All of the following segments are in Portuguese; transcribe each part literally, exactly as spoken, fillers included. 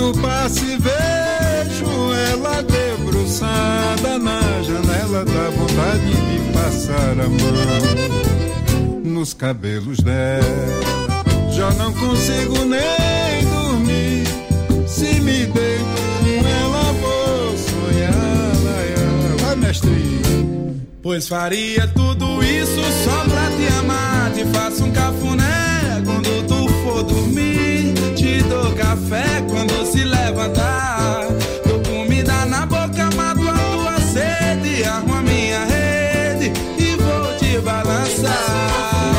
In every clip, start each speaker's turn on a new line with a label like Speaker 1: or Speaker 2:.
Speaker 1: quando passo e vejo ela debruçada na janela, dá vontade de passar a mão nos cabelos dela. Já não consigo nem dormir, se me deito com ela vou sonhar. Vai, mestrinho.
Speaker 2: Pois faria tudo isso só pra te amar. Te faço um cafuné quando tu for dormir. Te dou café quando se levantar. Dou comida na boca, mato a tua sede. Armo a minha rede e vou te balançar.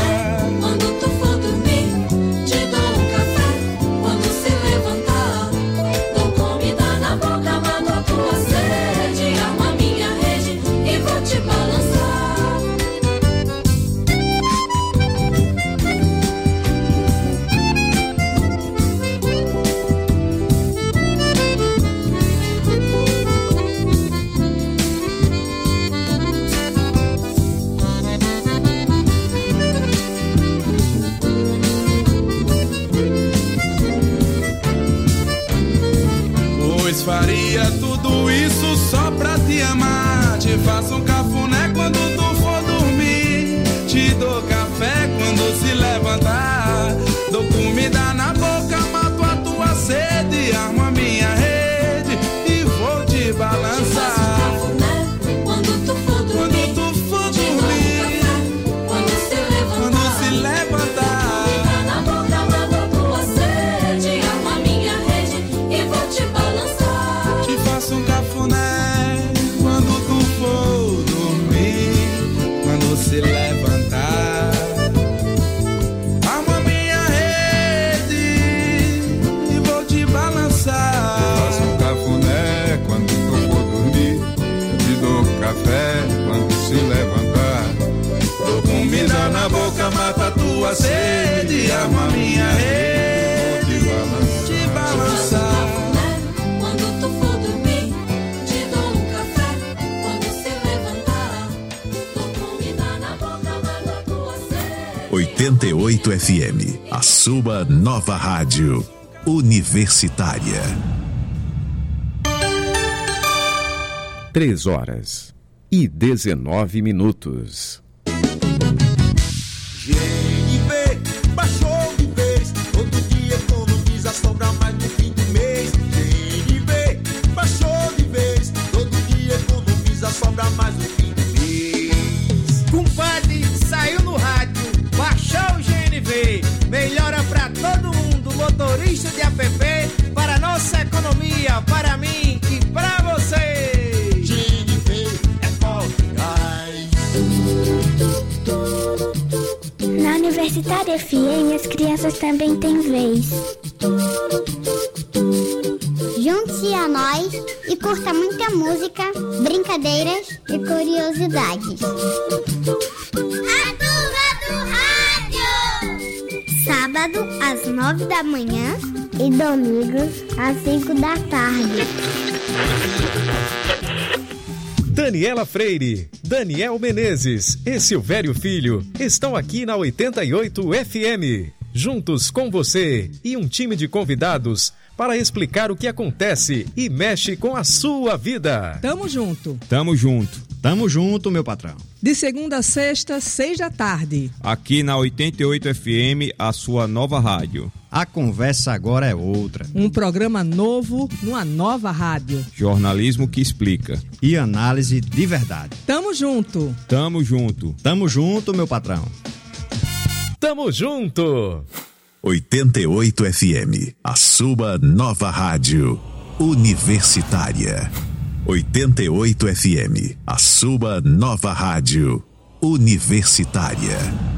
Speaker 2: Faria tudo isso só pra te amar. Te faço um cafuné quando tu for dormir. Te dou café quando se levantar. Dou comida na boca, mato a tua sede. Armo a minha rede e vou te balançar. Quando tu for dormir, quando tu for dormir, quando se levantar, quando se levantar. Comida na boca, mato a tua sede. Armo a minha rede e vou te balançar. Faço um cafuné quando tu for dormir, quando se levantar. Armo a minha rede e vou te balançar.
Speaker 1: Faço um cafuné quando tu for dormir, te dou café quando se levantar.
Speaker 2: Dou comida na boca, mata a tua sede. Armo a minha rede e vou te balançar.
Speaker 3: oitenta e oito F M, a sua nova rádio universitária. Três horas e dezenove minutos.
Speaker 4: G N V baixou de vez, todo dia economiza, sobra mais no fim do mês. G N V baixou de vez, todo dia economiza, sobra mais no fim do mês.
Speaker 5: Compadre, saiu no rádio, baixou o G N V, melhora pra todo mundo, motorista de app, para nossa economia, para mim e pra você.
Speaker 4: G N V é forte gás.
Speaker 6: Na Universitária F M as crianças também têm vez. Junte-se a nós e curta muita música, brincadeiras e curiosidades. Sábado às nove da manhã e domingos às cinco da tarde.
Speaker 7: Daniela Freire, Daniel Menezes e Silvério Filho estão aqui na oitenta e oito F M, juntos com você e um time de convidados para explicar o que acontece e mexe com a sua vida.
Speaker 8: Tamo junto.
Speaker 9: Tamo junto. Tamo junto, meu patrão.
Speaker 8: De segunda a sexta, seis da tarde.
Speaker 9: Aqui na oitenta e oito F M, a sua nova rádio.
Speaker 10: A conversa agora é outra.
Speaker 8: Um programa novo numa nova rádio.
Speaker 9: Jornalismo que explica.
Speaker 10: E análise de verdade.
Speaker 8: Tamo junto.
Speaker 9: Tamo junto.
Speaker 10: Tamo junto, meu patrão.
Speaker 7: Tamo junto.
Speaker 3: oitenta e oito F M, a sua nova rádio universitária. oitenta e oito F M, a sua nova rádio universitária.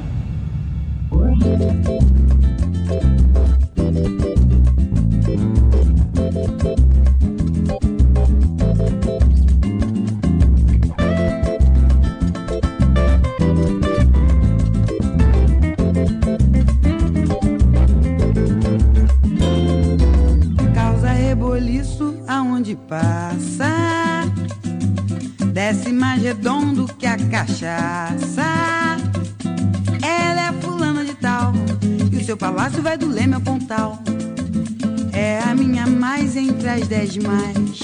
Speaker 11: Causa reboliço aonde passa, desce mais redondo que a cachaça. Ela é fulana de tal, e o seu palácio vai do Leme ao Pontal. é a minha mais entre as dez mais.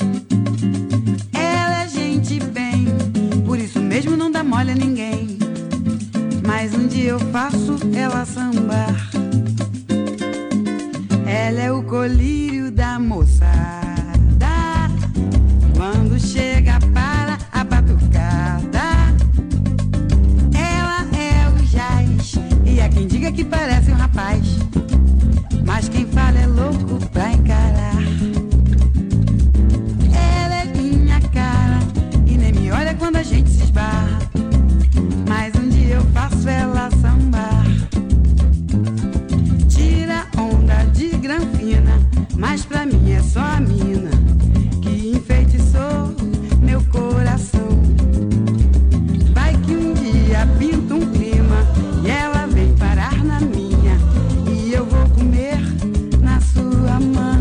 Speaker 11: Ela é gente bem, por isso mesmo não dá mole a ninguém. Mas um dia eu faço ela sambar. Ela é o colírio da moçada. Quando chega para a batucada, ela é o jazz. E há quem diga que parece um rapaz, mas quem fala é louco pra encarar. Ela é minha cara e nem me olha quando a gente se esbarra. Mas um dia eu faço ela sambar. Tira onda de granfina, mas pra mim é só a mina que enfeitiçou meu coração. Vai que um dia pinta um clima e ela vem parar na minha, e eu vou comer na sua mão.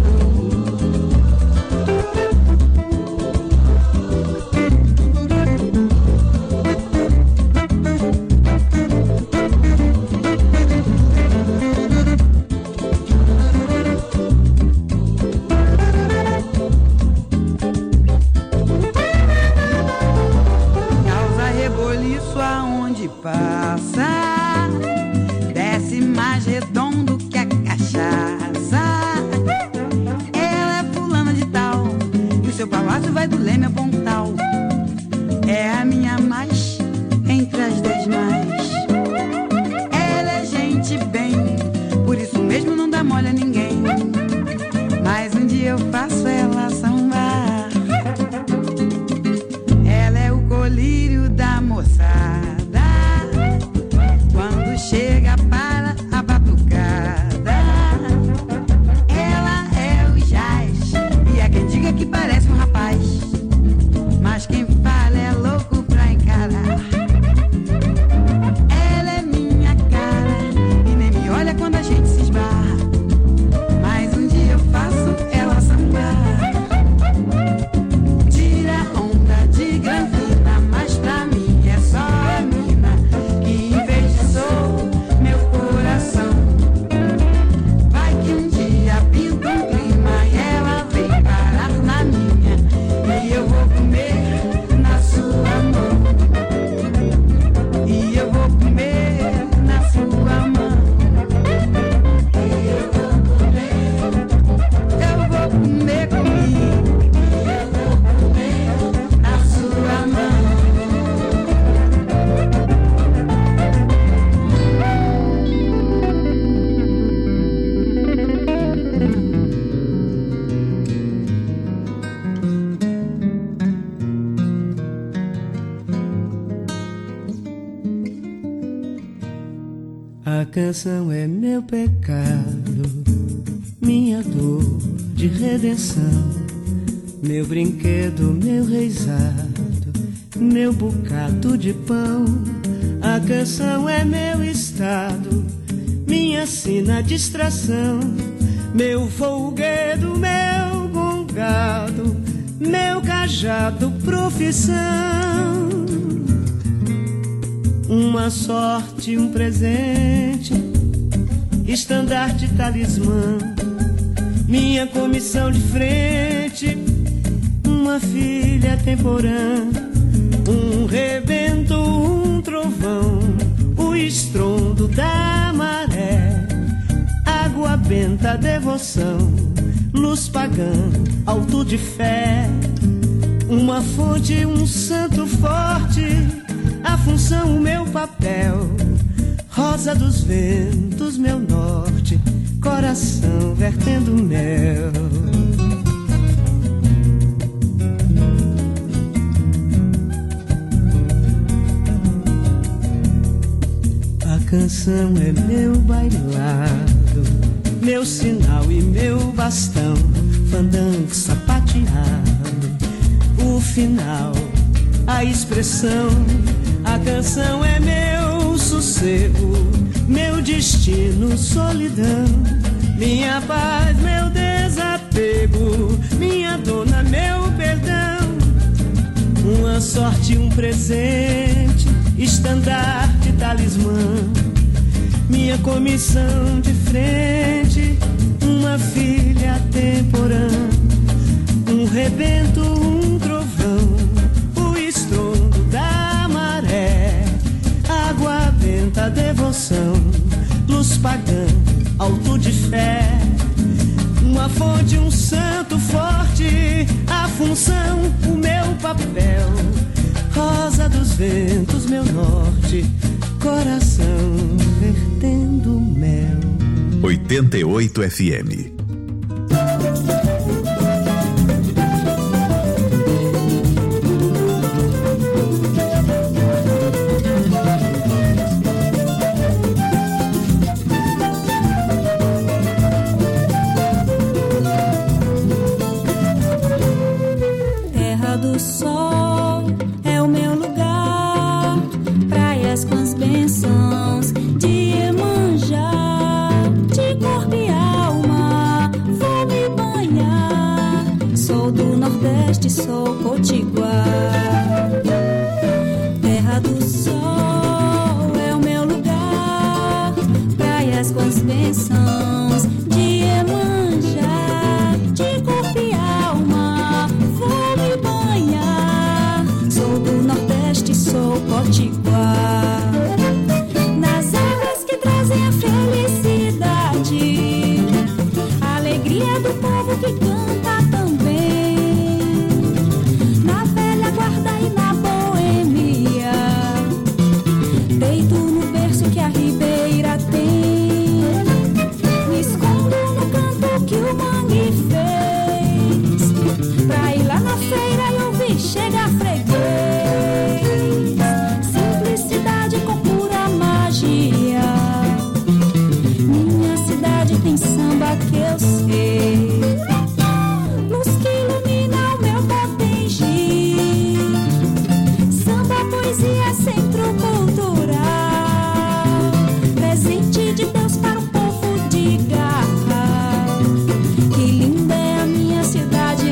Speaker 11: Causa reboliço aonde passa, desce mais redondo que a cachaça. Ela é fulana de tal, e o seu palácio vai do Leme a Pontal. É a minha mais entre as dez mais. Ela é gente bem, por isso mesmo não dá mole a ninguém. Mas um dia eu faço ela sambar. Ela é o colírio da moçada. Quando chega para a batucada, ela é o jazz. E há quem diga que parece um rapaz, mas quem fala é louco pra encarar. Ela é minha cara e nem me olha quando a gente se esbarra. Mas um dia eu faço ela sambar. Tira onda de granfina, mas pra mim é só a mina que enfeitiçou meu coração. Vai que um dia pinta um clima e ela vem parar na minha, e eu vou comer na sua mão. E eu vou comer na sua mão. E eu vou comer, eu vou comer comigo. E eu vou comer na sua mão.
Speaker 12: A canção é meu pecado, minha dor de redenção, meu brinquedo, meu reizado, meu bocado de pão. A canção é meu estado, minha sina distração, meu folguedo, meu gongado, meu cajado, profissão. Uma sorte, um presente, estandarte, talismã, minha comissão de frente, uma filha temporã, um rebento, um trovão, o estrondo da maré, água benta, devoção, luz pagã, alto de fé, uma fonte, um santo forte, a função, o meu papel, rosa dos ventos, meu norte, coração vertendo mel. A canção é meu bailado, meu sinal e meu bastão, fandango sapateado, o final, a expressão. A canção é meu sossego, meu destino, solidão, minha paz, meu desapego, minha dona, meu perdão. Uma sorte, um presente, estandarte, talismã, minha comissão de frente, uma filha temporã, um rebento, um trovão, o estrondo da maré, água benta, devoção, luz pagã, alto de fé, uma fonte, um santo forte, a função, o meu papel, rosa dos ventos, meu norte, coração vertendo mel.
Speaker 3: oitenta e oito F M.
Speaker 13: Terra do sol é o meu lugar, praias com as bênçãos de Iemanjá. De corpo e alma vou me banhar. Sou do Nordeste, sou potiguar. Terra do sol é o meu lugar, praias com as bênçãos de Iemanjá. De corpo e alma vou me banhar. Sou do Nordeste, sou potiguar. Nas águas que trazem a felicidade, a alegria do povo que canta também. Na velha guarda e na boemia, deito no berço que a ribeira tem. Me escondo no canto que o mangue fez, pra ir lá na feira e ouvir chega freguês. Simplicidade com pura magia, minha cidade tem samba que eu sei. Luz que ilumina o meu Potengi, samba, poesia, centro cultural, presente de Deus para o povo de Garra. Que linda é a minha cidade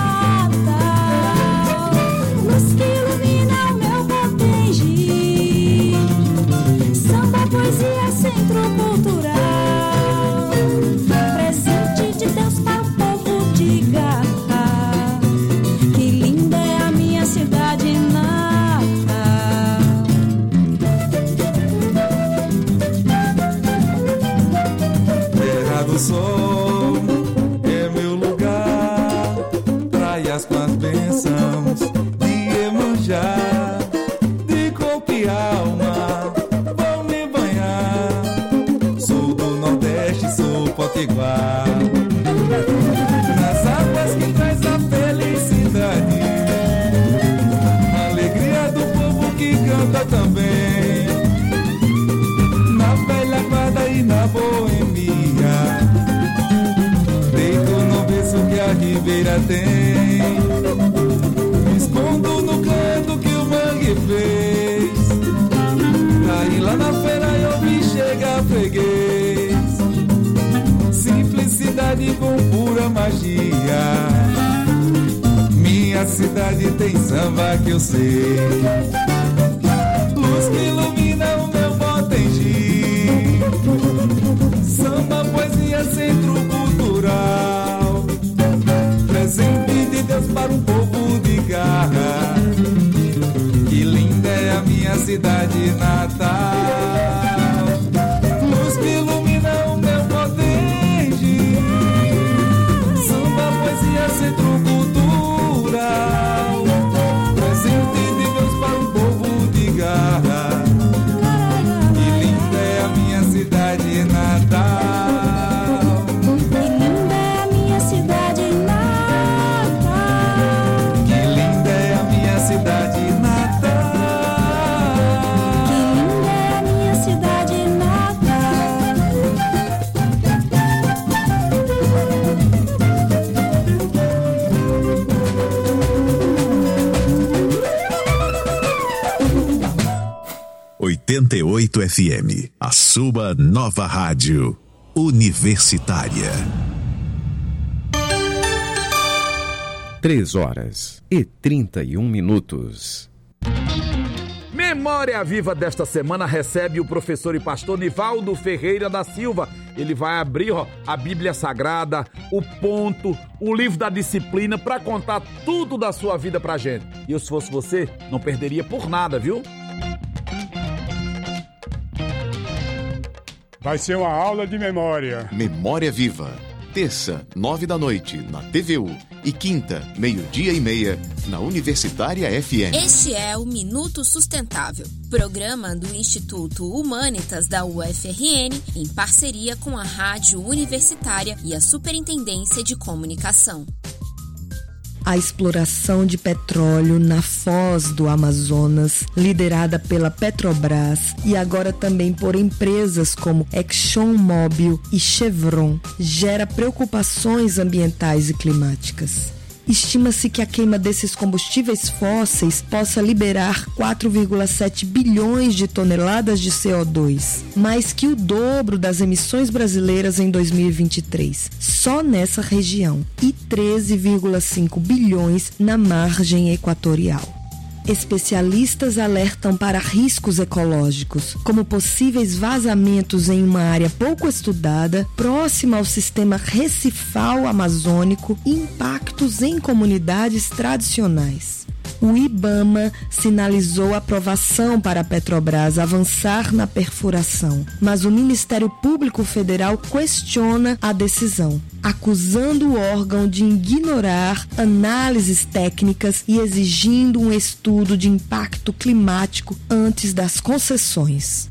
Speaker 13: natal. Luz que ilumina o meu Potengi, samba, poesia, centro cultural, presente de Deus para o povo de Garra. Que linda é a minha cidade natal.
Speaker 2: Terra do sol é meu lugar, praias com as bênçãos de Iemanjá. De corpo e alma vou me banhar. Sou do Nordeste, sou potiguar. Nas águas que traz a felicidade, a alegria do povo que canta também. Na velha guarda e na boemia, deito no berço que a ribeira tem. Me escondo no canto que o mangue fez, pra ir lá na feira e ouvir chega freguês. Simplicidade com pura magia, minha cidade tem samba que eu sei. Luz que ilumina o meu Potengi, samba, poesia, centro cultural, presente de Deus para um povo de Garra. Que linda é a minha cidade natal. Luz que ilumina o meu Potengi, samba, poesia, centro cultural, presente de Deus para um povo de Garra. Que linda é a minha cidade natal.
Speaker 13: Que linda é a minha cidade natal.
Speaker 2: Que linda é a minha cidade natal.
Speaker 13: Que linda é a minha cidade
Speaker 3: oitenta e oito F M, a sua nova rádio universitária.
Speaker 7: Três horas e trinta e um minutos.
Speaker 14: Memória Viva desta semana recebe o professor e pastor Nivaldo Ferreira da Silva, ele vai abrir, ó, a Bíblia Sagrada, o ponto, o livro da disciplina para contar tudo da sua vida pra gente. E eu, se fosse você, não perderia por nada, viu?
Speaker 15: Vai ser uma aula de memória.
Speaker 16: Memória Viva. Terça, nove da noite, na T V U. E quinta, meio-dia e meia, na Universitária F M.
Speaker 17: Este é o Minuto Sustentável, programa do Instituto Humanitas da U F R N, em parceria com a Rádio Universitária e a Superintendência de Comunicação.
Speaker 18: A exploração de petróleo na foz do Amazonas, liderada pela Petrobras e agora também por empresas como ExxonMobil e Chevron, gera preocupações ambientais e climáticas. Estima-se que a queima desses combustíveis fósseis possa liberar quatro vírgula sete bilhões de toneladas de C O dois, mais que o dobro das emissões brasileiras em dois mil e vinte e três, só nessa região, e treze vírgula cinco bilhões na margem equatorial. Especialistas alertam para riscos ecológicos, como possíveis vazamentos em uma área pouco estudada, próxima ao sistema recifal amazônico e impactos em comunidades tradicionais. O IBAMA sinalizou aprovação para a Petrobras avançar na perfuração, mas o Ministério Público Federal questiona a decisão, acusando o órgão de ignorar análises técnicas e exigindo um estudo de impacto climático antes das concessões.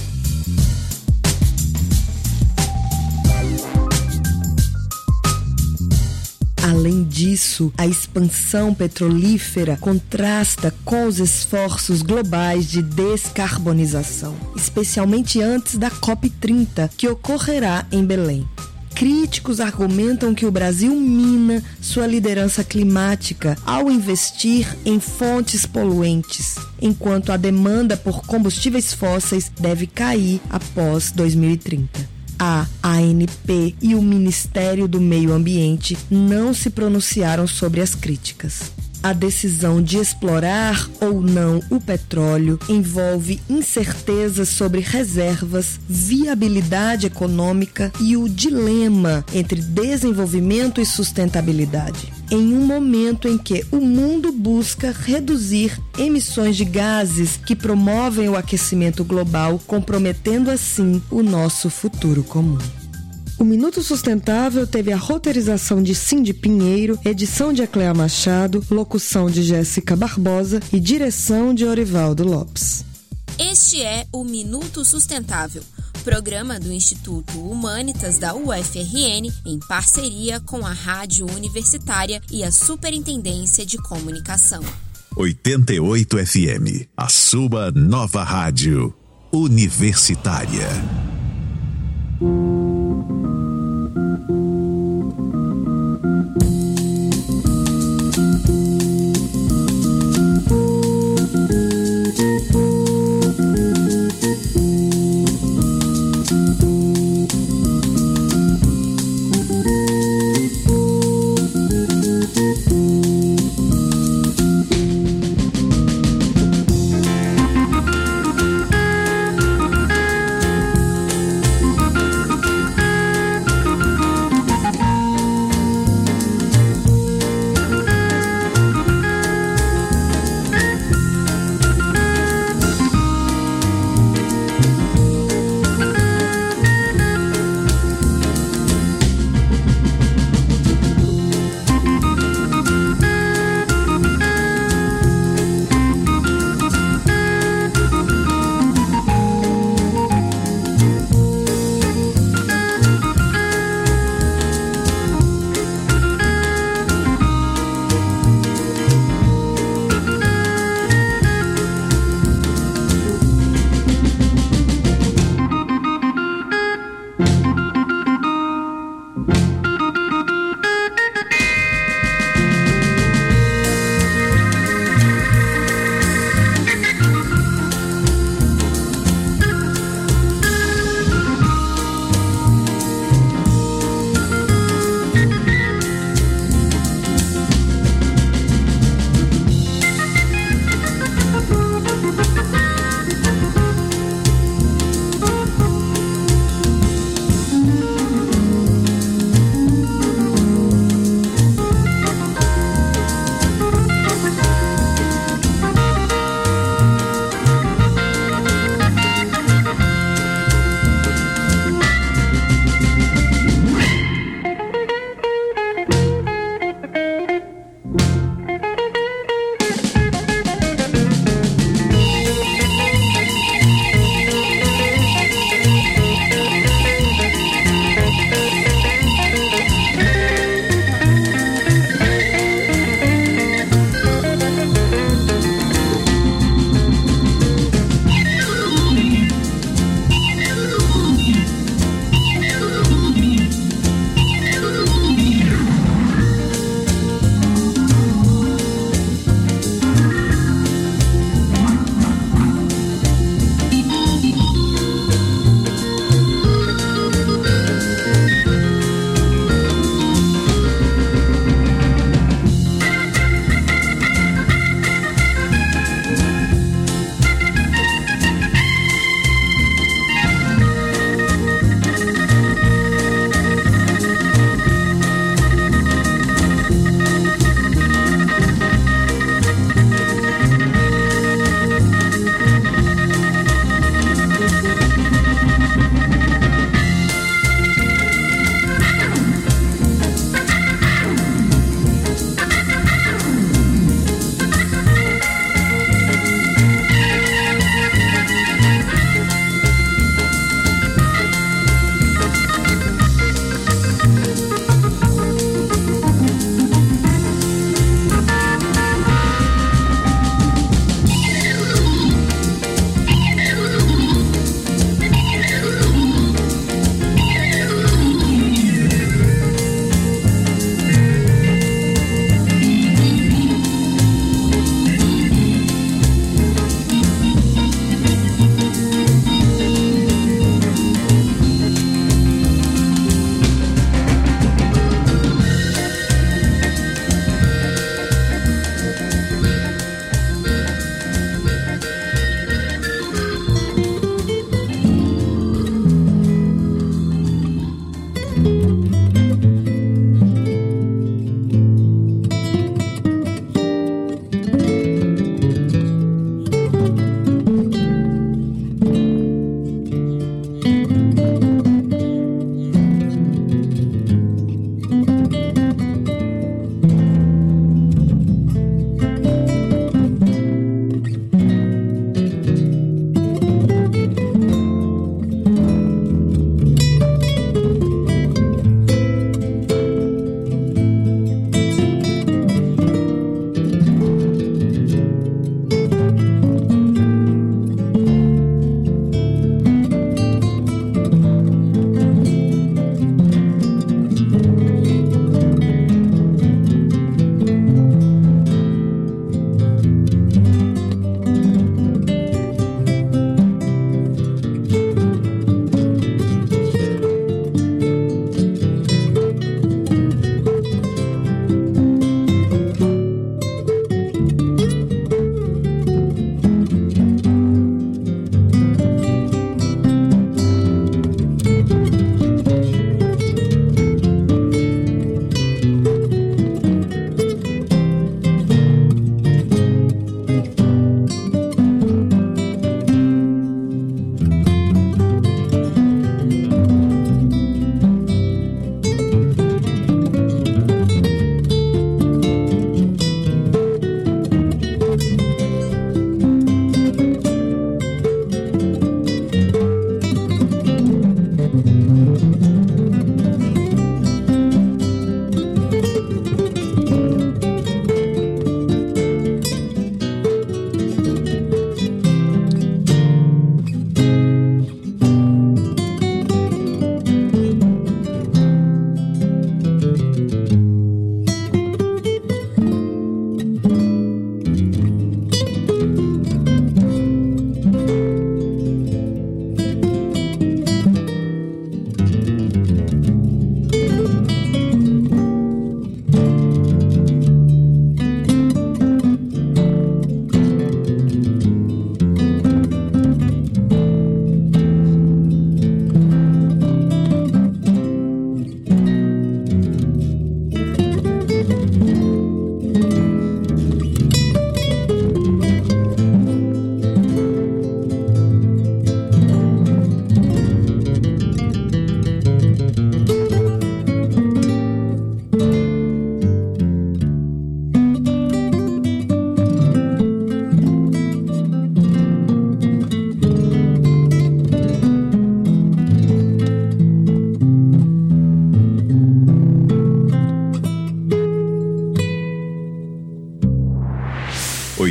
Speaker 18: Além disso, a expansão petrolífera contrasta com os esforços globais de descarbonização, especialmente antes da COP trinta, que ocorrerá em Belém. Críticos argumentam que o Brasil mina sua liderança climática ao investir em fontes poluentes, enquanto a demanda por combustíveis fósseis deve cair após dois mil e trinta. A ANP e o Ministério do Meio Ambiente não se pronunciaram sobre as críticas. A decisão de explorar ou não o petróleo envolve incertezas sobre reservas, viabilidade econômica e o dilema entre desenvolvimento e sustentabilidade, em um momento em que o mundo busca reduzir emissões de gases que promovem o aquecimento global, comprometendo assim o nosso futuro comum. O Minuto Sustentável teve a roteirização de Cindy Pinheiro, edição de Ecléa Machado, locução de Jéssica Barbosa e direção de Orivaldo Lopes.
Speaker 17: Este é o Minuto Sustentável, programa do Instituto Humanitas da U F R N, em parceria com a Rádio Universitária e a Superintendência de Comunicação.
Speaker 3: oitenta e oito F M, a sua nova rádio universitária.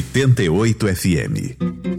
Speaker 3: oitenta e oito F M.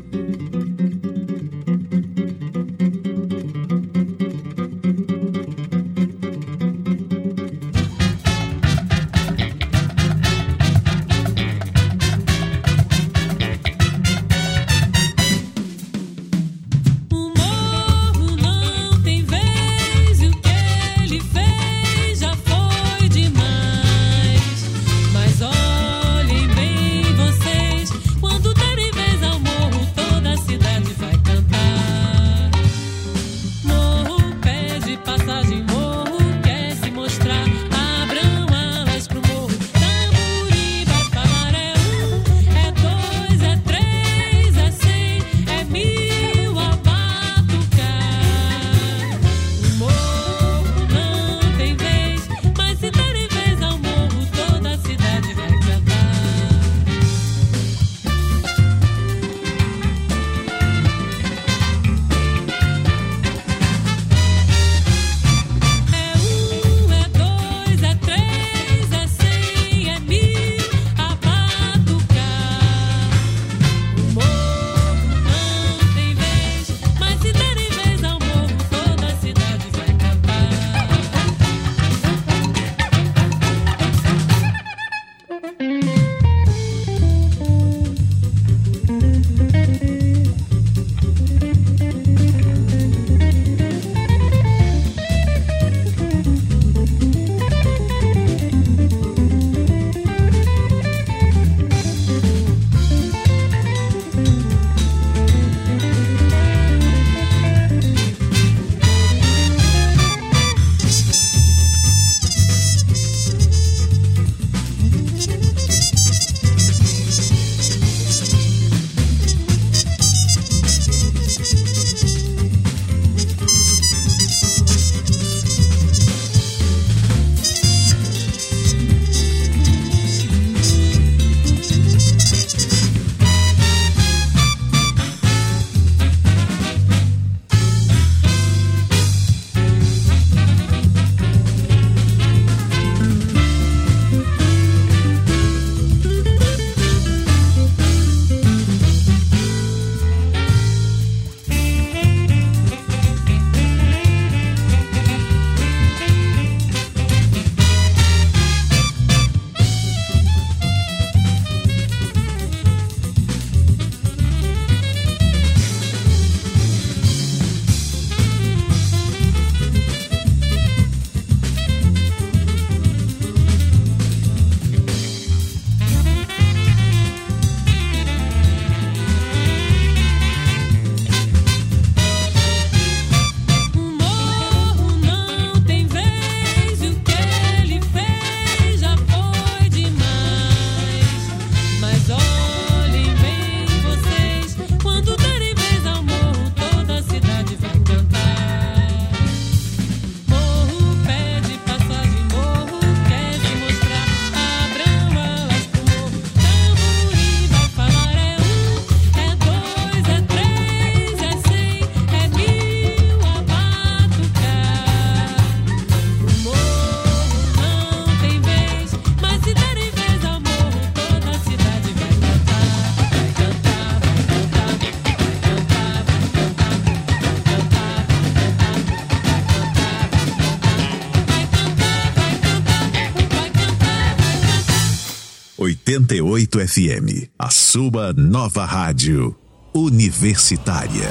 Speaker 3: oitenta e oito F M, a sua nova rádio universitária.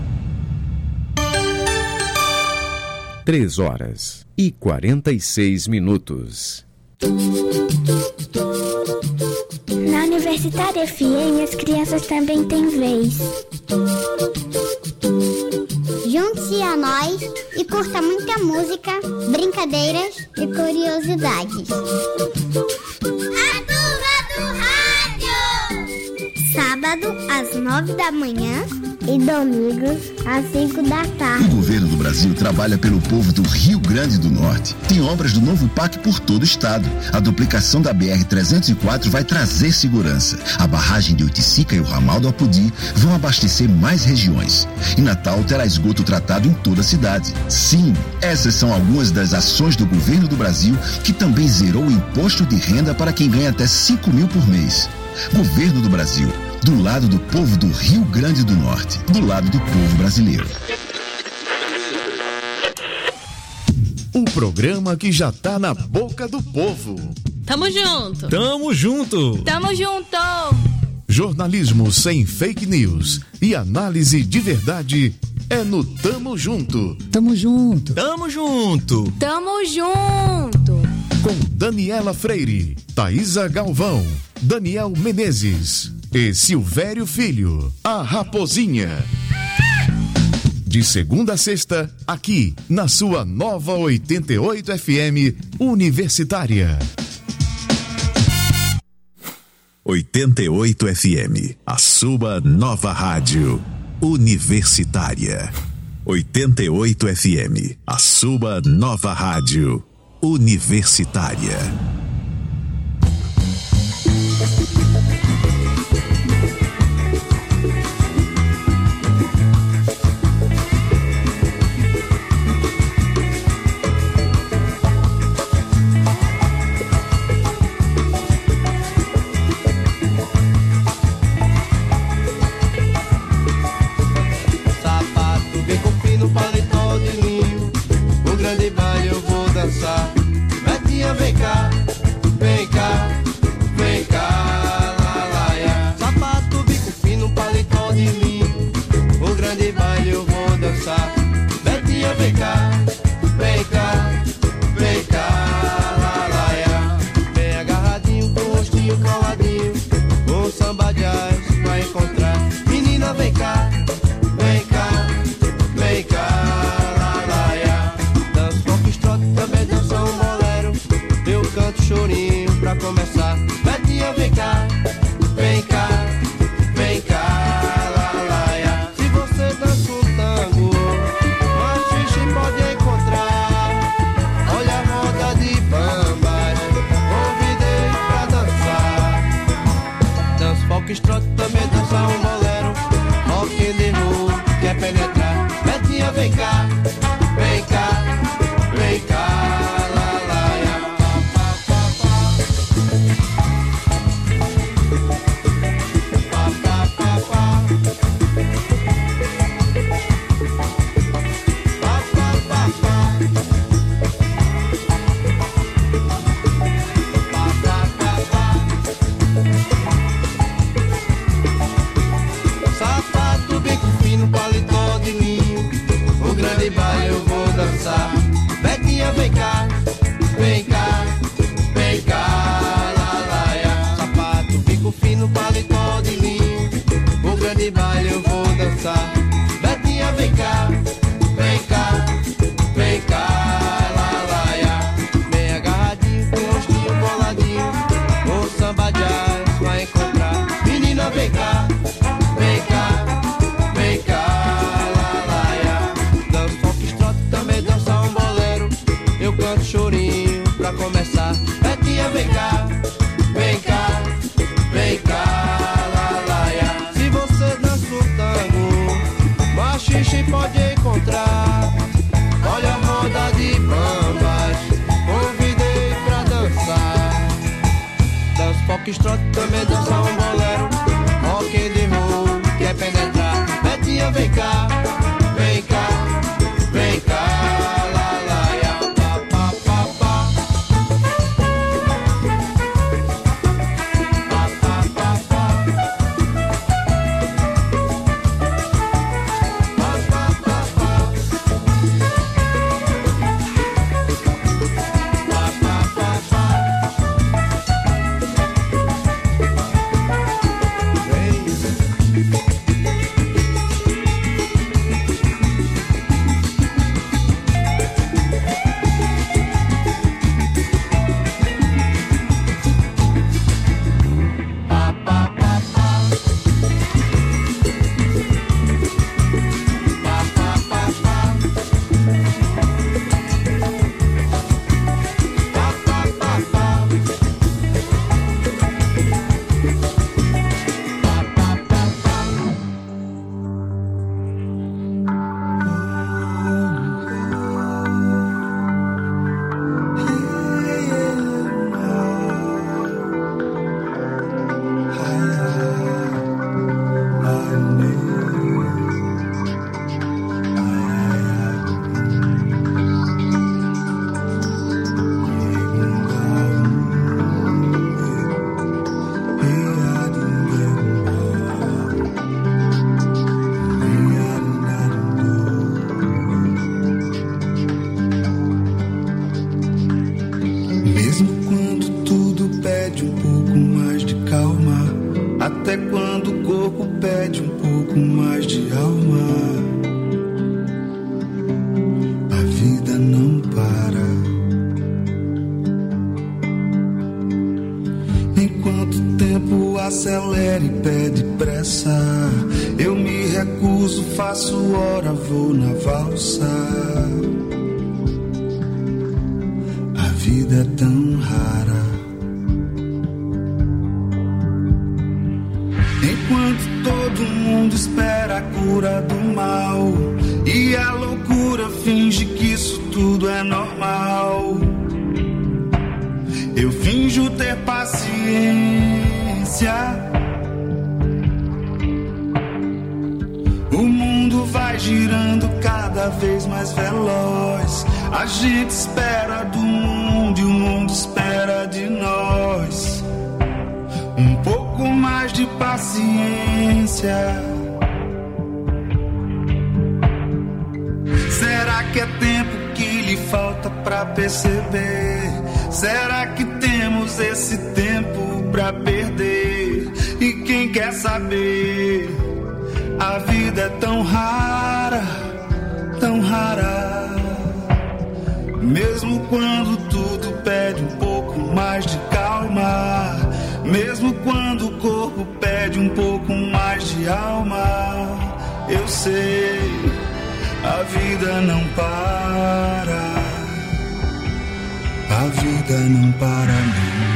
Speaker 7: Três horas e quarenta e seis minutos.
Speaker 6: Na Universitária F M, as crianças também têm vez. Junte-se a nós e curta muita música, brincadeiras e curiosidades. A turma do rádio! Sábado, às nove da manhã e domingos, às cinco da tarde.
Speaker 19: O governo do Brasil trabalha pelo povo do Rio Grande do Norte. Tem obras do novo P A C por todo o estado. A duplicação da B R trezentos e quatro vai trazer segurança. A barragem de Oiticica e o ramal do Apodi vão abastecer mais regiões. E Natal terá esgoto tratado em toda a cidade. Sim, essas são algumas das ações do governo do Brasil, que também zerou o imposto de renda para quem ganha até cinco mil por mês. Governo do Brasil, do lado do povo do Rio Grande do Norte, do lado do povo brasileiro. O programa que já tá na boca do povo.
Speaker 20: Tamo junto.
Speaker 7: Tamo junto.
Speaker 20: Tamo junto.
Speaker 19: Jornalismo sem fake news e análise de verdade é no Tamo Junto.
Speaker 21: Tamo junto.
Speaker 7: Tamo junto.
Speaker 20: Tamo junto.
Speaker 19: Com Daniela Freire, Thaisa Galvão, Daniel Menezes e Silvério Filho, a Raposinha. De segunda a sexta, aqui na sua nova oitenta e oito F M Universitária.
Speaker 3: oitenta e oito F M, a sua nova rádio universitária. oitenta e oito F M, a sua nova rádio universitária.
Speaker 4: Vem cá, vem cá, vem cá, lá, lá, lá. Sapato, bico fino, paletó de linho. O grande baile eu vou dançar. Betinha, vem cá, vem cá, vem cá, lá, lá, lá. Bem agarradinho, com o rostinho coladinho. Um samba jazz vai encontrar. Menina, vem cá, vem cá, vem cá, lá, lá, lá. Dança foxtrot, também dança um bolero. Eu canto chorinho pra começar. Betinha, vem cá, vem cá, vem cá, lá, lá, lá. Se você dança um tango, machixe pode encontrar. Olha a roda de bambas, convidei pra dançar. Dança foxtrot, também dança um bolero. Rock and roll, quer penetrar. Betinha, vem cá, vem cá, vem cá. Sapato, bico fino, paletó de linho. O grande baile eu vou dançar. Betinha, vem cá, vem cá, vem cá, lá, lá, lá. Sapato, bico fino, paletó de linho. O grande baile eu vou dançar. Betinha, vem cá, vem cá, vem cá, lá, lá, lá. Bem agarradinho, com o rostinho boladinho. O samba jazz vai encontrar. Menina, vem cá, vem cá, vem cá, lá, lá, lá. Dança foxtrot, também dança um bolero. Eu canto chorinho pra começar. Betinha, vem cá, vem cá, vem cá, lá, lá, lá. Se você dança um tango, machixe pode encontrar. Olha a roda de bambas, convidei pra dançar. Dança foxtrot, também dança um bolero. Rock and roll, quer penetrar. Betinha, vem cá, vem cá, vem cá, lá, lá, lá, pá, pá, pá, pá. Pá, pá, pá, pá. Pá, pá, pá, pá. Pá, pá, pá, pá. Vem.
Speaker 2: Mesmo quando tudo pede um pouco mais de calma, até quando o corpo pede um pouco mais de alma, a vida não para. Enquanto o tempo acelera e pede pressa, eu me recuso, faço hora, vou na valsa. A vida é tão rara. Enquanto todo mundo espera a cura do mal e a loucura finge que isso tudo é normal, eu finjo ter paciência. O mundo vai girando cada vez mais veloz. A gente espera do mundo e o mundo espera de nós. Um pouco mais de paciência. Será que é tempo que lhe falta pra perceber? Será que temos esse tempo pra perder? E quem quer saber? A vida é tão rara, tão rara. Mesmo quando tudo pede um pouco mais de calma, mesmo quando o corpo pede um pouco mais de alma, eu sei, a vida não para. A vida não para não.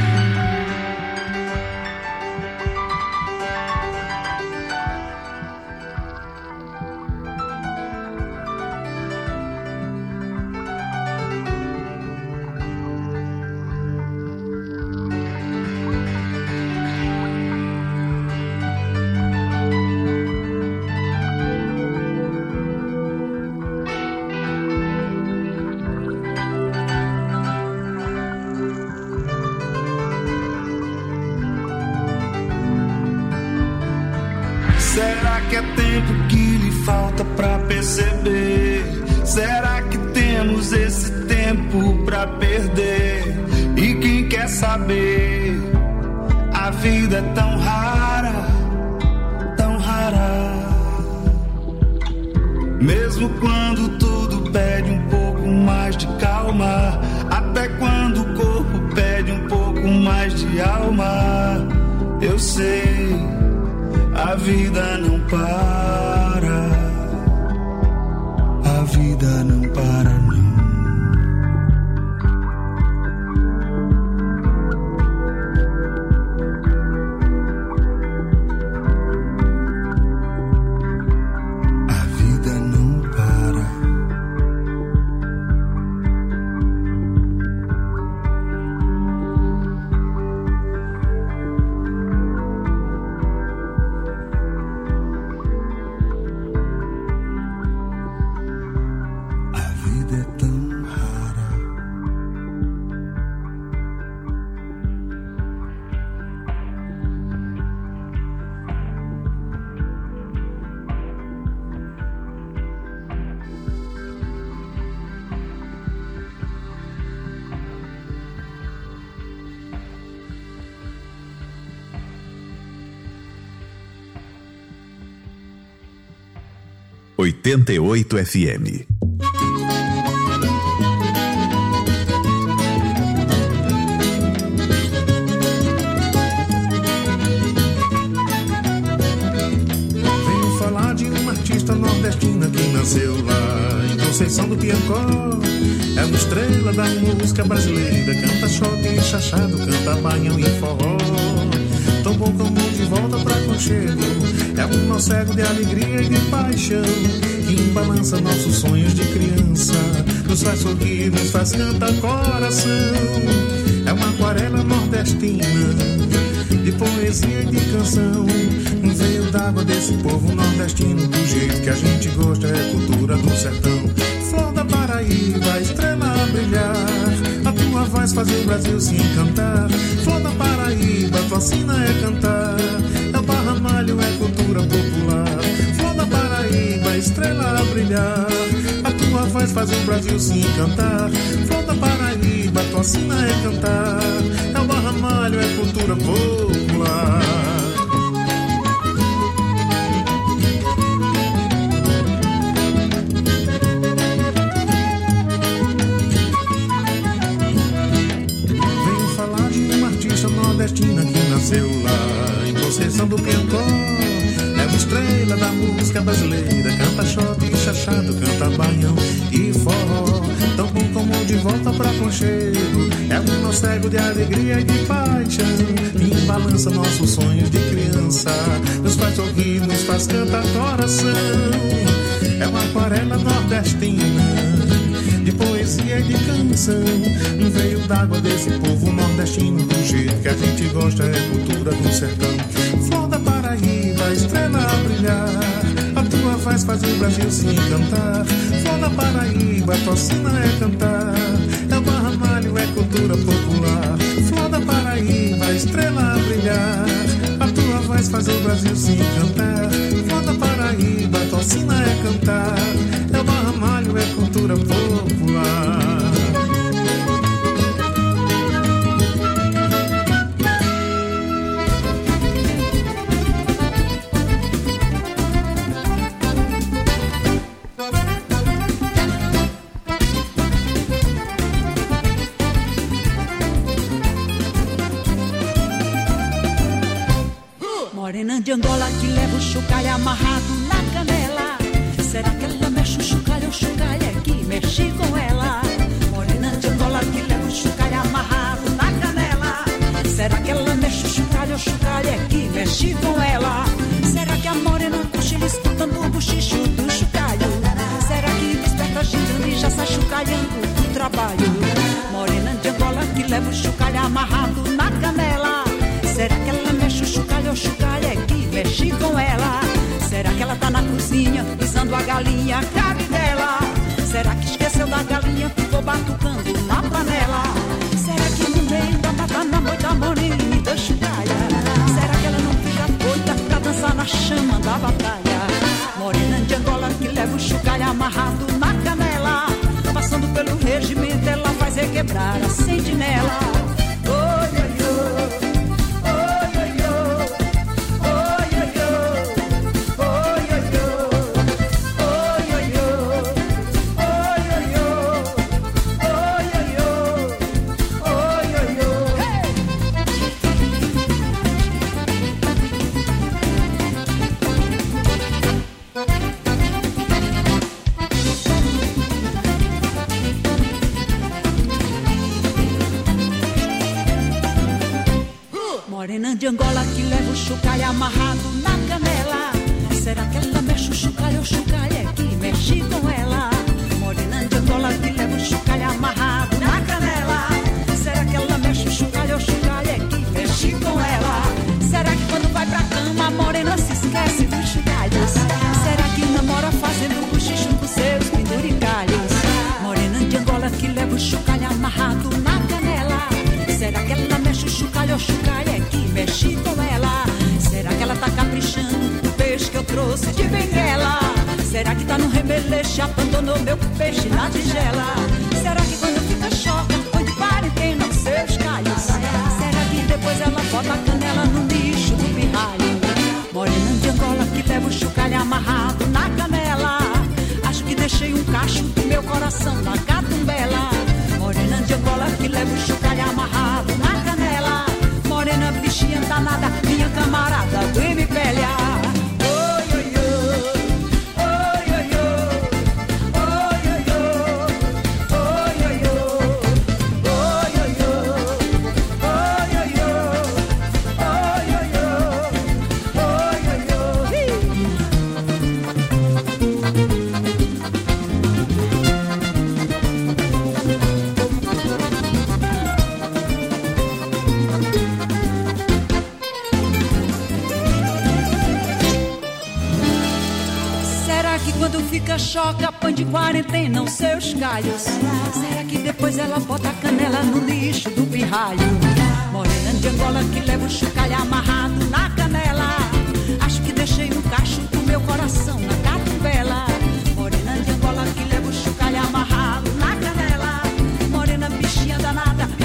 Speaker 2: Será que é tempo que lhe falta pra perceber? Será que temos esse tempo pra perder? E quem quer saber? A vida é tão rara, tão rara. Mesmo quando tudo pede um pouco mais de calma, até quando o corpo pede um pouco mais de alma, eu sei, a vida não para. A vida não para não. A vida não para.
Speaker 3: oitenta e oito F M.
Speaker 21: Venho falar de uma artista nordestina que nasceu lá em Conceição do Piancó. É uma estrela da música brasileira, canta xote e chachado, canta baião e forró. Tomou como de volta pra conchego, é um nó cego de alegria e de paixão, que balança nossos sonhos de criança, nos faz sorrir, nos faz cantar coração. É uma aquarela nordestina, de poesia e de canção, um veio d'água desse povo nordestino, do jeito que a gente gosta, é cultura do sertão. Flor da Paraíba, estrela a brilhar, a tua voz faz o Brasil se encantar. Flor da Paraíba, tua sina é cantar, é o barramalho, é cultura popular. Flor da Paraíba, estrela a brilhar, a tua voz faz o Brasil se encantar. Flor da Paraíba, tua tua sina é cantar. É o barra malho, é cultura popular. Venho falar de uma artista nordestina que nasceu lá em Conceição do Piancó. É uma estrela da música brasileira. Canta shot e chachado, canta baião e forró. Tão bom como de volta pra conchego. É um nó cego de alegria e de paixão. E balança nossos sonhos de criança. Nos faz sorrir, nos faz cantar coração. É uma aquarela nordestina de poesia e de canção. Um veio d'água desse povo nordestino. Do jeito que a gente gosta, é cultura do sertão. Flor da Paraíba, estrela a brilhar. A tua voz faz o Brasil se encantar. Flor da Paraíba, tua sina é cantar. É o barra malho, é cultura popular. Flor da Paraíba, estrela a brilhar. A tua voz faz o Brasil se encantar. Flor da Paraíba, tua sina é cantar. É o barra malho, é cultura popular.
Speaker 1: Morena de Angola que leva o chocalho amarrado na canela. Será que ela mexe o chocalho ou o chocalho é que mexe com ela? Morena de Angola que leva o chocalho amarrado na canela. Será que ela mexe o chocalho ou o chocalho é que mexe com ela? Será que a morena cochila escutando o bochicho do chocalho? Será que desperta girando e já sai chocalhando do trabalho? Morena de Angola que leva o chocalho amarrado na canela. Será que ela mexe o chocalho ou o chocalho é que mexe com ela? Será que ela tá na cozinha, pisando a galinha, a cabe dela? Será que esqueceu da galinha, ficou batucando na panela? Será que no meio da mata na moita morena e da chocalha? Será que ela não fica doida pra dançar na chama da batalha? Morena de Angola que leva o chocalho amarrado na canela. Passando pelo regimento ela faz requebrar a sentinela. Oi, oi, oi. Morena de Angola que leva o chocalho amarrado na canela. Será que ela mexe o chocalho ou o chocalho é que mexe com ela? Morena de Angola que leva o chocalho amarrado na canela. Será que ela mexe o chocalho ou o chocalho é que mexe com ela? Será que quando vai pra cama a morena se esquece dos chocalhos? Será que namora fazendo bochicho com seus penduricalhos? Morena de Angola que leva o chocalho amarrado na canela. Será que ela mexe o chocalho ou o chocalho é que mexe com ela? Será que ela tá caprichando no peixe que eu trouxe de Benguela? Será que tá no remeleixo, abandonou meu peixe na tigela? Será que quando fica choca, põe de quarentena os seus calhos? Será que depois ela bota a canela no lixo do pirralho? Morena de Angola que leva o chocalho amarrado na canela. Acho que deixei um cacho do meu coração na catumbela. Morena de Angola que leva o chocalho amarrado na canela. Morena bichinha danada, minha camarada do M P L A. Oi, oi, oi. Oi, oi, oi. Oi, oi, oi. Oi, oi, oi. Oi, oi, oi. Oi, oi, oi. Oi, oi, oi. Oi, oi, oi. Quando fica choca, põe de quarentena os seus calhos. Será que depois ela bota a canela no lixo do pirralho? Morena de Angola que leva o chocalho amarrado na canela. Acho que deixei um cacho do meu coração na catumbela. Morena de Angola que leva o chocalho amarrado na canela. Morena bichinha danada,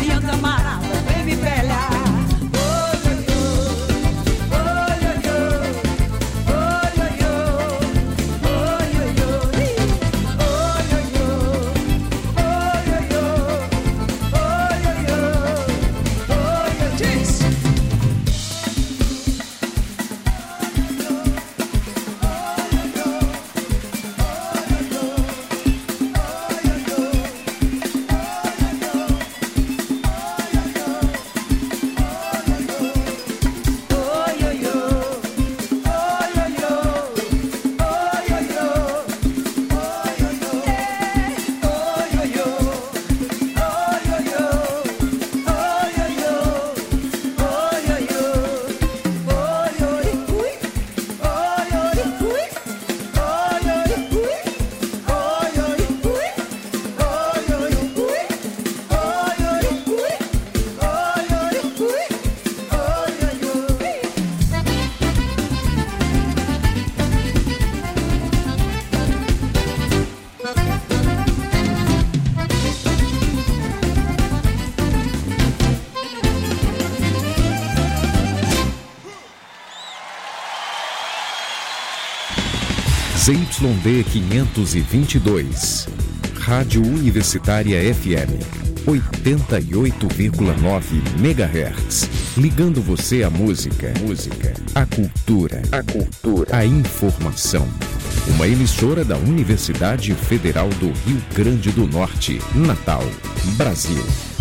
Speaker 7: Z Y D quinhentos e vinte e dois. Rádio Universitária F M. oitenta e oito vírgula nove megahertz. Ligando você à música, música, à cultura, a cultura, a informação. Uma emissora da Universidade Federal do Rio Grande do Norte, Natal, Brasil.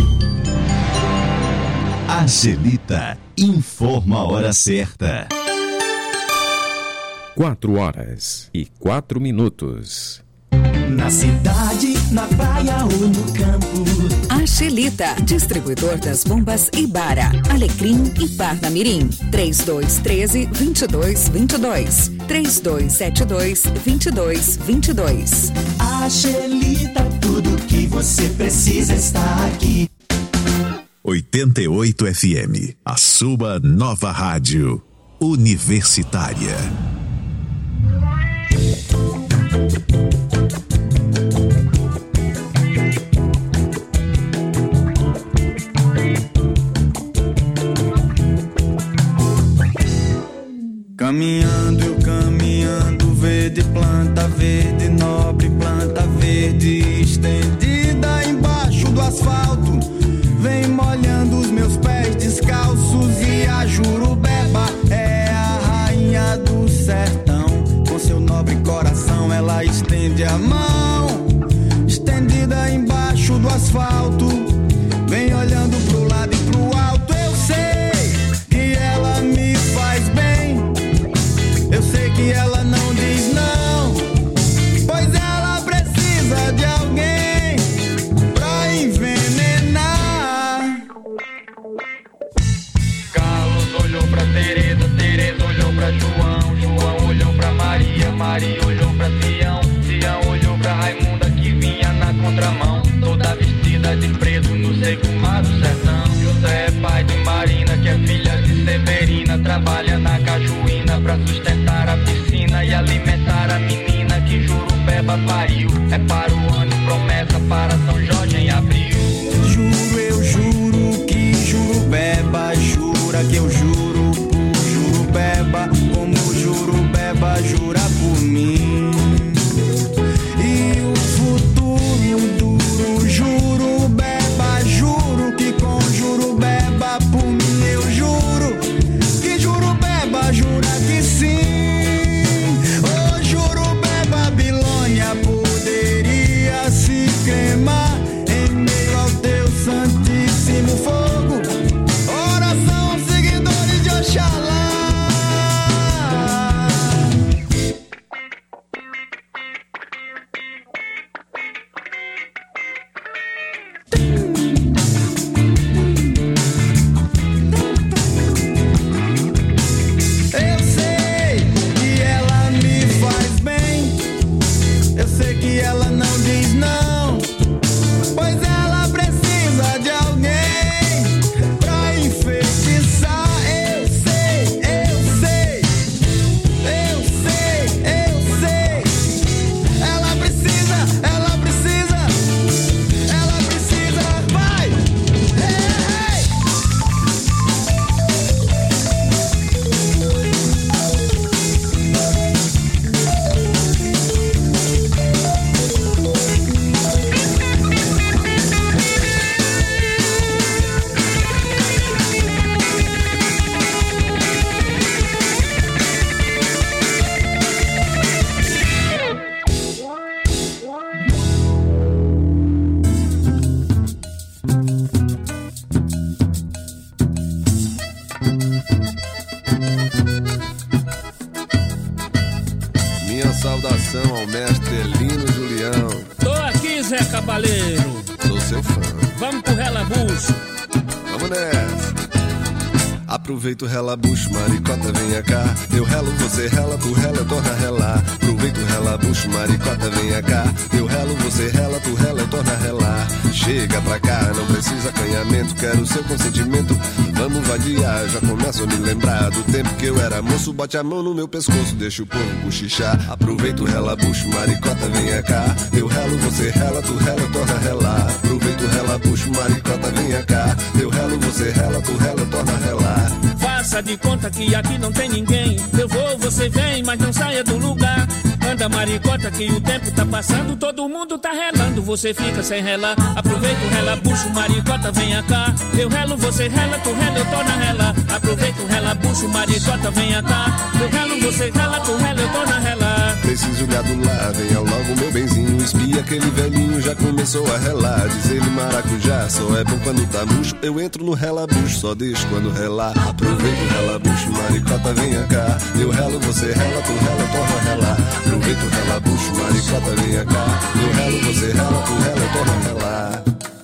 Speaker 3: Angelita informa a hora certa.
Speaker 7: Quatro horas e quatro minutos.
Speaker 12: Na cidade, na praia ou no campo.
Speaker 5: Angelita, distribuidor das bombas Ibara, Alecrim e Parnamirim. três dois um três, dois dois dois dois. três dois sete dois, dois dois dois dois.
Speaker 12: Angelita, tudo que você precisa está aqui.
Speaker 3: oitenta e oito F M, a sua nova rádio universitária.
Speaker 22: Caminhando, eu caminhando, verde, planta verde, nobre planta verde, estendida embaixo do asfalto, vem molhando os meus pés descalços. E a Jurubeba é a rainha do sertão, com seu nobre coração ela estende a mão, estendida embaixo do asfalto, vem olhando pro lado e pro alto. Eu sei que ela me faz bem, eu sei que ela não diz não, pois ela precisa de alguém pra envenenar. Carlos olhou pra Tereza, Tereza olhou pra João, João olhou pra Maria, Maria olhou pra Sião, Sião olhou pra Raimunda que vinha na contramão, toda vestida de preto no seco mar do sertão. José é pai de Marina, que é filha de Severina, trabalha na cajuína pra sustentar a piscina e alimentar a menina que Jurubeba pariu. É para o ano promessa, para São Jorge em abril. Juro, eu juro que Jurubeba jura que eu juro por Jurubeba, como Jurubeba jura por mim. E o futuro duro, Jurubeba, juro que com Jurubeba por mim eu juro que Jurubeba jura que sim. Ô Jurubeba, Babilônia poderia se queimar em meio ao teu santíssimo fogo. Oração aos seguidores de Oxalá. Eu sei que ela me faz bem, eu sei que ela não diz não, pois ela precisa de alguém pra enfeitiçar. Eu sei, eu sei, eu sei, eu sei. Ela precisa, ela precisa, ela precisa, vai! Hey, hey.
Speaker 23: Minha saudação ao mestre Elino Julião.
Speaker 24: Tô aqui, Zé Cabaleiro.
Speaker 23: Sou seu fã.
Speaker 24: Vamos pro relabucho.
Speaker 23: Vamos nessa. Aproveita o relabucho, maricota, venha cá. Eu relo, você rela, tu rela, eu torna a relar. Aproveita o relabucho, maricota, venha cá. Eu relo, você rela, tu rela, eu torna a relar. Chega pra cá, não precisa acanhamento, quero o seu consentimento. Vamos vadiar, já começo a me lembrar do tempo que eu era moço. Bote a mão no meu pescoço, deixa o povo cochichar. Aproveita o relabucho, maricota, venha cá. Eu relo, você rela, tu rela, eu torna a relar. Aproveita o relabucho, maricota, venha cá. Eu relo, você rela, tu rela, eu torna a relar.
Speaker 24: Faça de conta que aqui não tem ninguém. Eu vou, você vem, mas não saia do lugar. Anda Anda maricota que o tempo tá passando, todo mundo tá relando, você fica sem relar. Aproveita o relabucho, maricota, venha cá. Eu relo, você rela, tu rela, eu tô na rela. Aproveita o relabucho, maricota, venha cá. Eu relo, você rela, tu rela, eu tô na rela.
Speaker 23: Preciso gado lá, venha logo meu benzinho. Espia aquele velhinho, já começou a relar. Diz ele maracujá, só é bom quando tá murcho. Eu entro no relabucho, só deixo quando relar. Aproveita o relabucho, maricota, venha cá. Eu relo, você rela, tu rela, torna a relar. Aproveita o relabucho, maricota, venha cá. Eu relo, você rela, tu rela, torna a relar.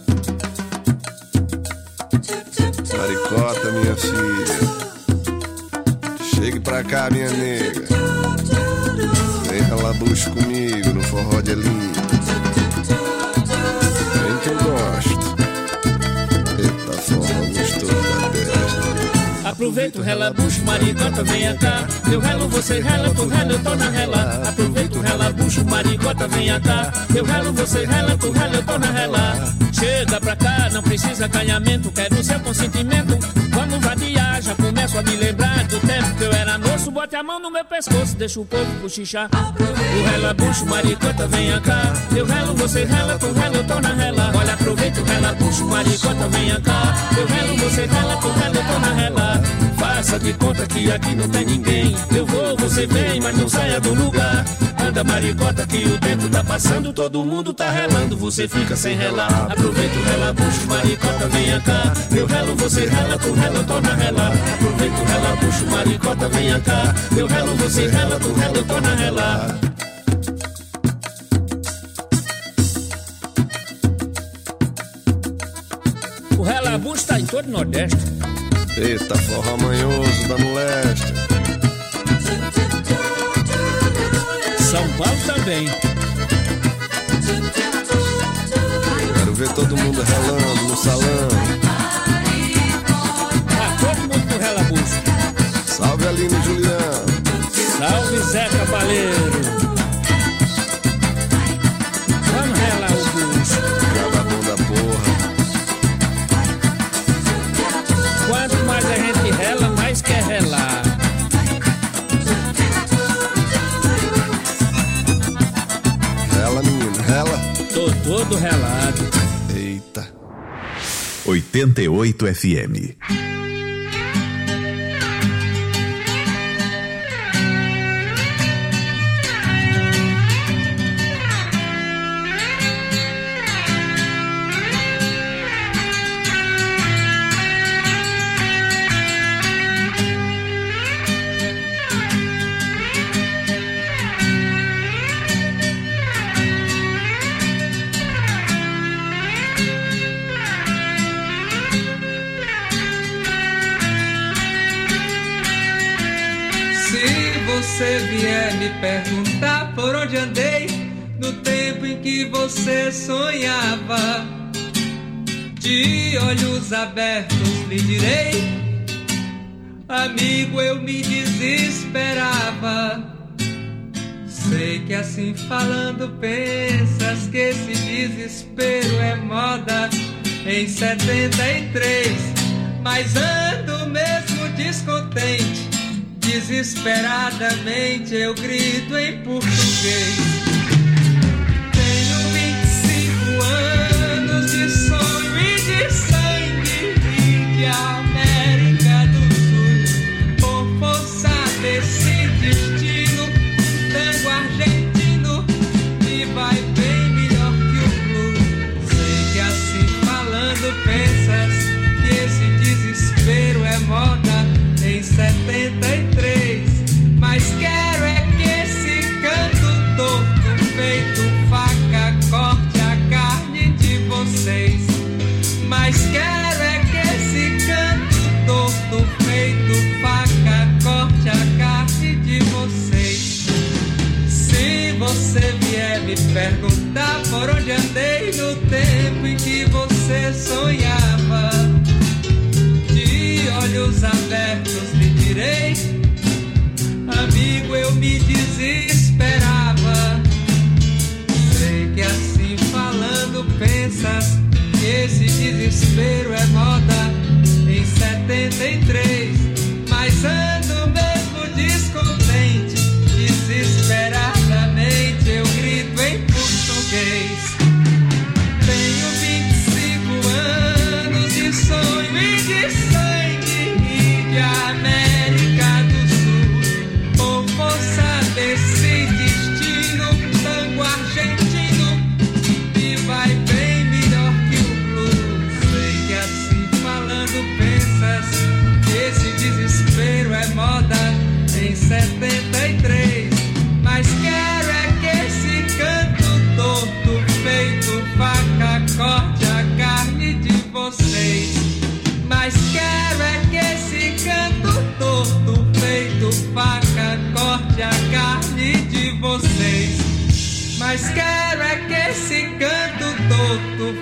Speaker 23: Maricota, minha filha, chegue pra cá, minha nega. Vem relabucho comigo no forró de Elinho. Vem que eu gosto. Eita, forró gostoso da testa.
Speaker 24: Aproveita o relabucho, maricota, venha cá. Eu relo, você rela, tu rela, eu tô na rela. Aproveita o relabucho, maricota, venha cá. Eu relo, você rela, tu rela, eu tô na rela. Chega pra cá, não precisa acanhamento, quero seu consentimento. Vamos vadiar, já começo a me lembrar do tempo que eu era moço. Bote a mão no meu pescoço, deixa o povo cochichar. O relabucho, maricota, venha cá. Eu relo, você rela, tu rela, eu tô na rela. Olha, aproveita o relabucho, maricota, venha cá. Eu relo, você rela, tu rela, eu tô na rela. Faça de conta que aqui não tem ninguém. Eu vou, você vem, mas não saia do lugar. Anda maricota que o tempo tá passando, todo mundo tá relando, você fica sem relar. Aproveita o relabucho, maricota, venha cá. Eu relo, você rela, tu rela, eu tô na rela. Aproveita o relabucho, maricota, venha cá. Eu relo, você rela, tu rela, eu tô na rela. O relabucho tá em todo o Nordeste.
Speaker 23: Eita, forró manhoso da moléstia.
Speaker 24: São Paulo também.
Speaker 23: Quero ver todo mundo relando no salão.
Speaker 24: Tá todo mundo no relabucho.
Speaker 23: Salve Aline e Julião.
Speaker 24: Salve Zé Cabaleiro. Vamos relar o bucho.
Speaker 23: Cada bom da porra.
Speaker 24: Quanto mais a gente rela, mais quer relar.
Speaker 23: Rela, menino, rela.
Speaker 24: Tô todo relado.
Speaker 23: Eita.
Speaker 3: oitenta e oito F M.
Speaker 8: você vier me perguntar por onde andei no tempo em que você sonhava, de olhos abertos lhe direi, amigo, eu me desesperava. Sei que assim falando pensas que esse desespero é moda em setenta e três, mas ando mesmo descontente, desesperadamente eu grito em português. Tenho vinte e cinco anos de sonho e de sangue e de América do Sul, por força desse destino, tango argentino e vai bem melhor que o blues. Sei que assim falando pensas que esse desespero é moda em setenta e três, mas quero é que esse canto torto feito faca corte a carne de vocês. Mas quero é que esse canto torto feito faca corte a carne de vocês. Se você vier me perguntar por onde andei no tempo em que você sonhava, de olhos abertos lhe direi, amigo, eu me desesperava. Sei que assim falando pensas que esse desespero é moda em setenta e três, mas ando mesmo descontente, desesperadamente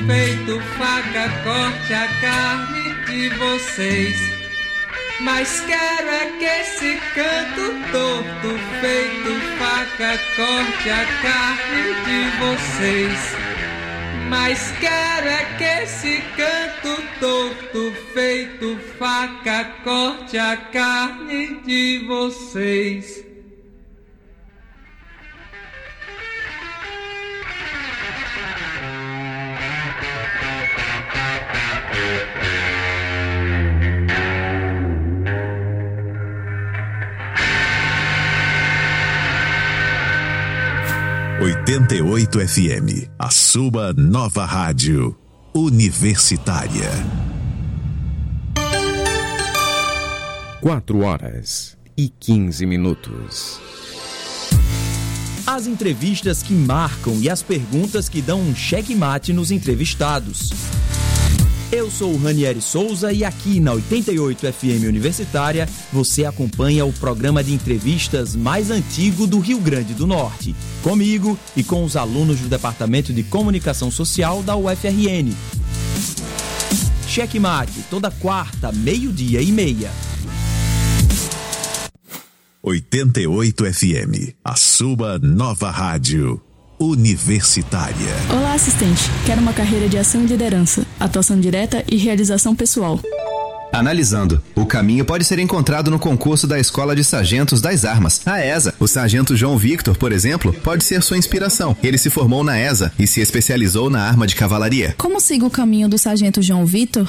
Speaker 8: feito faca, corte a carne de vocês. Mas quero é que esse canto torto, feito faca, corte a carne de vocês. Mas quero é que esse canto torto, feito faca, corte a carne de vocês.
Speaker 3: oitenta e oito F M, a sua nova rádio universitária.
Speaker 7: Quatro horas e quinze minutos.
Speaker 9: As entrevistas que marcam e as perguntas que dão um checkmate nos entrevistados. Eu sou o Ranieri Souza e aqui na oitenta e oito F M Universitária você acompanha o programa de entrevistas mais antigo do Rio Grande do Norte, comigo e com os alunos do Departamento de Comunicação Social da U F R N. Checkmate, toda quarta, meio-dia e meia.
Speaker 3: oitenta e oito F M, a sua nova rádio universitária.
Speaker 10: Olá, assistente. Quero uma carreira de ação e liderança, atuação direta e realização pessoal.
Speaker 11: Analisando. O caminho pode ser encontrado no concurso da Escola de Sargentos das Armas, a ESA. O sargento João Victor, por exemplo, pode ser sua inspiração. Ele se formou na ESA e se especializou na arma de cavalaria.
Speaker 10: Como sigo o caminho do sargento João Victor?